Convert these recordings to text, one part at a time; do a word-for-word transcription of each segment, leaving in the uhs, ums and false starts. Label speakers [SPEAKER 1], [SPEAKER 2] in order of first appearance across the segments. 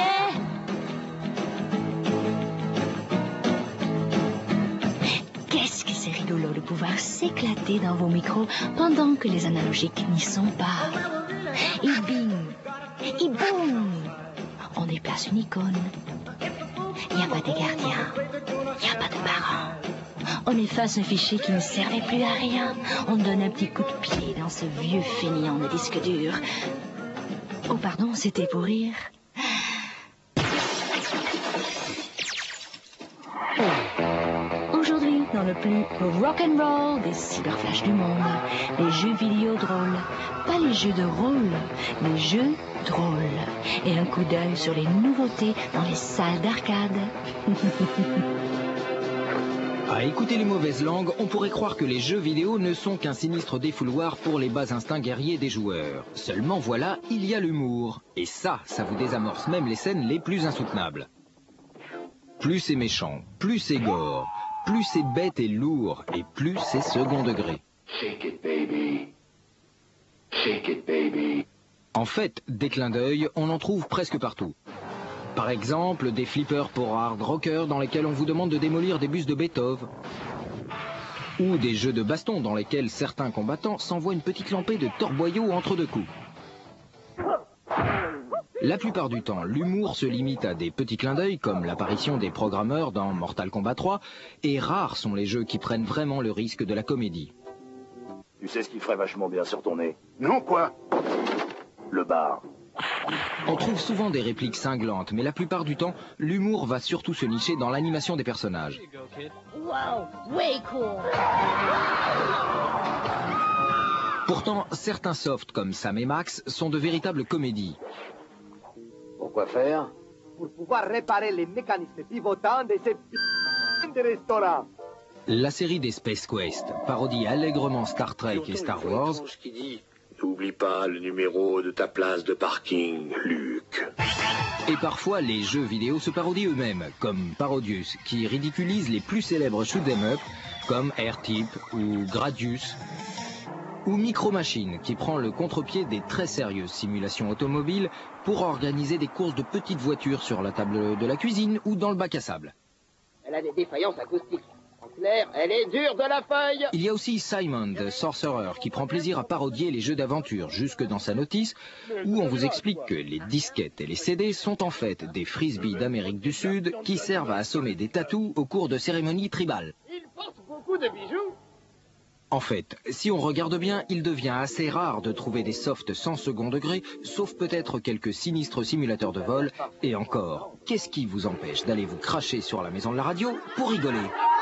[SPEAKER 1] Qu'est-ce que c'est rigolo de pouvoir s'éclater dans vos micros pendant que les analogiques n'y sont pas. Et bing, et boum, on déplace une icône. Il n'y a pas de gardien, il n'y a pas de parents. On efface un fichier qui ne servait plus à rien. On donne un petit coup de pied dans ce vieux feignant de disque dur. Oh pardon, c'était pour rire. Aujourd'hui, dans le plus rock'n'roll des cyberflash du monde, les jeux vidéo drôles. Pas les jeux de rôle, les jeux drôles. Et un coup d'œil sur les nouveautés dans les salles d'arcade.
[SPEAKER 2] À écouter les mauvaises langues, on pourrait croire que les jeux vidéo ne sont qu'un sinistre défouloir pour les bas instincts guerriers des joueurs. Seulement voilà, il y a l'humour. Et ça, ça vous désamorce même les scènes les plus insoutenables. Plus c'est méchant, plus c'est gore, plus c'est bête et lourd, et plus c'est second degré.
[SPEAKER 3] Shake it, baby. Shake it, baby.
[SPEAKER 2] En fait, des clins d'œil, on en trouve presque partout. Par exemple, des flippers pour hard rockers dans lesquels on vous demande de démolir des bustes de Beethoven. Ou des jeux de baston dans lesquels certains combattants s'envoient une petite lampée de torboyau entre deux coups. La plupart du temps, l'humour se limite à des petits clins d'œil comme l'apparition des programmeurs dans Mortal Kombat trois, et rares sont les jeux qui prennent vraiment le risque de la comédie.
[SPEAKER 3] Tu sais ce qui ferait vachement bien sur ton nez? Non, quoi? Le bar.
[SPEAKER 2] On trouve souvent des répliques cinglantes, mais la plupart du temps, l'humour va surtout se nicher dans l'animation des personnages.
[SPEAKER 1] Wow, way cool.
[SPEAKER 2] Pourtant, certains softs comme Sam et Max sont de véritables comédies.
[SPEAKER 3] Pourquoi faire?
[SPEAKER 4] Pour pouvoir réparer les mécanismes pivotants de ces p*** de restaurants.
[SPEAKER 2] La série des Space Quest parodie allègrement Star Trek et Star Wars.
[SPEAKER 3] N'oublie pas le numéro de ta place de parking, Luc.
[SPEAKER 2] Et parfois, les jeux vidéo se parodient eux-mêmes, comme Parodius, qui ridiculise les plus célèbres shoot'em up, comme R-Type ou Gradius, ou Micro Machine, qui prend le contre-pied des très sérieuses simulations automobiles pour organiser des courses de petites voitures sur la table de la cuisine ou dans le bac à sable.
[SPEAKER 4] Elle a des défaillances acoustiques. En clair, elle est dure de la feuille.
[SPEAKER 2] Il y a aussi Simon the Sorcerer qui prend plaisir à parodier les jeux d'aventure jusque dans sa notice où on vous explique que les disquettes et les C D sont en fait des frisbees d'Amérique du Sud qui servent à assommer des tatous au cours de cérémonies tribales.
[SPEAKER 4] Il porte beaucoup de bijoux.
[SPEAKER 2] En fait, si on regarde bien, il devient assez rare de trouver des softs sans second degré, sauf peut-être quelques sinistres simulateurs de vol. Et encore, qu'est-ce qui vous empêche d'aller vous cracher sur la maison de la radio pour rigoler ?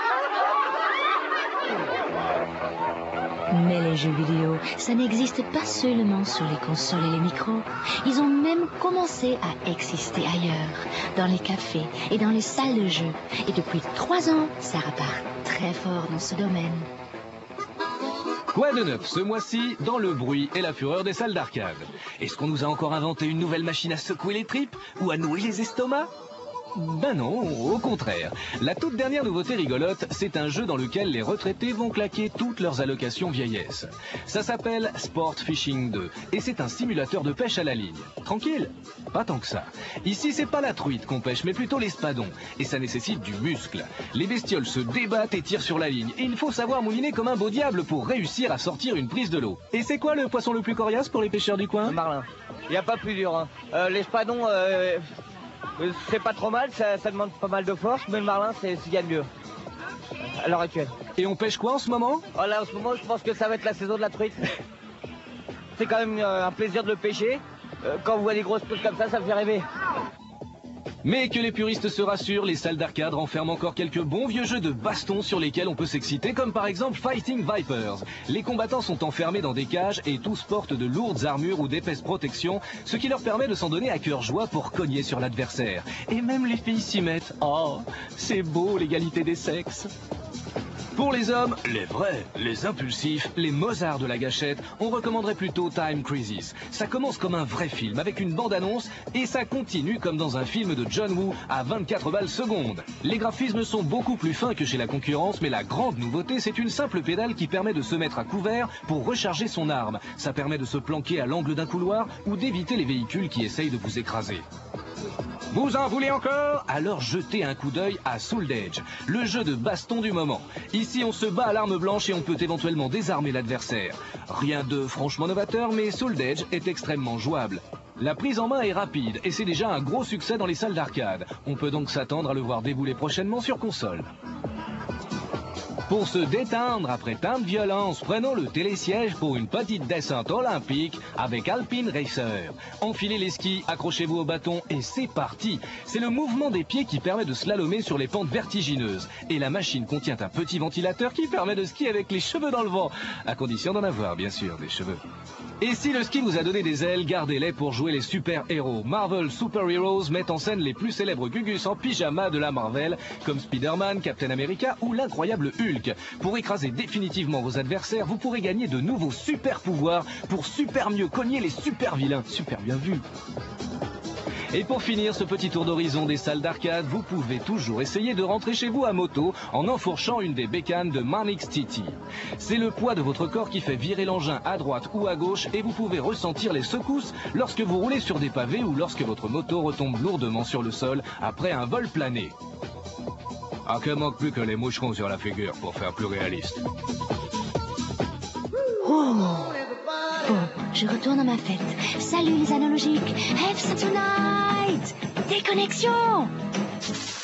[SPEAKER 1] Mais les jeux vidéo, ça n'existe pas seulement sur les consoles et les micros. Ils ont même commencé à exister ailleurs, dans les cafés et dans les salles de jeux. Et depuis trois ans, ça repart très fort dans ce domaine.
[SPEAKER 5] Quoi de neuf ce mois-ci dans le bruit et la fureur des salles d'arcade? Est-ce qu'on nous a encore inventé une nouvelle machine à secouer les tripes ou à nouer les estomacs? Ben non, au contraire. La toute dernière nouveauté rigolote, c'est un jeu dans lequel les retraités vont claquer toutes leurs allocations vieillesse. Ça s'appelle Sport Fishing deux et c'est un simulateur de pêche à la ligne. Tranquille? Pas tant que ça. Ici, c'est pas la truite qu'on pêche, mais plutôt l'espadon. Et ça nécessite du muscle. Les bestioles se débattent et tirent sur la ligne. Et il faut savoir mouliner comme un beau diable pour réussir à sortir une prise de l'eau. Et c'est quoi le poisson le plus coriace pour les pêcheurs du coin?
[SPEAKER 4] Le marlin. Il n'y a pas plus dur. Hein. Euh, l'espadon... Euh... C'est pas trop mal, ça, ça demande pas mal de force, mais le marlin, c'est ce qu'il y a de mieux, à l'heure actuelle.
[SPEAKER 5] Et on pêche quoi en ce moment?
[SPEAKER 4] Oh là, en ce moment, je pense que ça va être la saison de la truite. C'est quand même euh, un plaisir de le pêcher. Euh, quand on voit des grosses truites comme ça, ça me fait rêver.
[SPEAKER 5] Mais que les puristes se rassurent, les salles d'arcade renferment encore quelques bons vieux jeux de baston sur lesquels on peut s'exciter, comme par exemple Fighting Vipers. Les combattants sont enfermés dans des cages et tous portent de lourdes armures ou d'épaisses protections, ce qui leur permet de s'en donner à cœur joie pour cogner sur l'adversaire. Et même les filles s'y mettent. Oh, c'est beau l'égalité des sexes. Pour les hommes, les vrais, les impulsifs, les Mozart de la gâchette, on recommanderait plutôt Time Crisis. Ça commence comme un vrai film avec une bande-annonce et ça continue comme dans un film de John Woo à vingt-quatre balles seconde. Les graphismes sont beaucoup plus fins que chez la concurrence, mais la grande nouveauté, c'est une simple pédale qui permet de se mettre à couvert pour recharger son arme. Ça permet de se planquer à l'angle d'un couloir ou d'éviter les véhicules qui essayent de vous écraser. Vous en voulez encore? Alors jetez un coup d'œil à Soul Edge, le jeu de baston du moment. Ici on se bat à l'arme blanche et on peut éventuellement désarmer l'adversaire. Rien de franchement novateur, mais Soul Edge est extrêmement jouable. La prise en main est rapide et c'est déjà un gros succès dans les salles d'arcade. On peut donc s'attendre à le voir débouler prochainement sur console. Pour se détendre après tant de violence, prenons le télésiège pour une petite descente olympique avec Alpine Racer. Enfilez les skis, accrochez-vous au bâton et c'est parti. C'est le mouvement des pieds qui permet de slalomer sur les pentes vertigineuses. Et la machine contient un petit ventilateur qui permet de skier avec les cheveux dans le vent. À condition d'en avoir, bien sûr, des cheveux. Et si le ski vous a donné des ailes, gardez-les pour jouer les super-héros. Marvel Super Heroes met en scène les plus célèbres Gugus en pyjama de la Marvel, comme Spider-Man, Captain America ou l'incroyable Hulk. Pour écraser définitivement vos adversaires, vous pourrez gagner de nouveaux super-pouvoirs pour super mieux cogner les super-vilains. Super bien vu. Et pour finir ce petit tour d'horizon des salles d'arcade, vous pouvez toujours essayer de rentrer chez vous à moto en enfourchant une des bécanes de Marnix T T. C'est le poids de votre corps qui fait virer l'engin à droite ou à gauche et vous pouvez ressentir les secousses lorsque vous roulez sur des pavés ou lorsque votre moto retombe lourdement sur le sol après un vol plané. Ah, que manque plus que les moucherons sur la figure pour faire plus réaliste.
[SPEAKER 1] Oh. Bon, je retourne à ma fête. Salut les analogiques. Have some tonight. Déconnexion.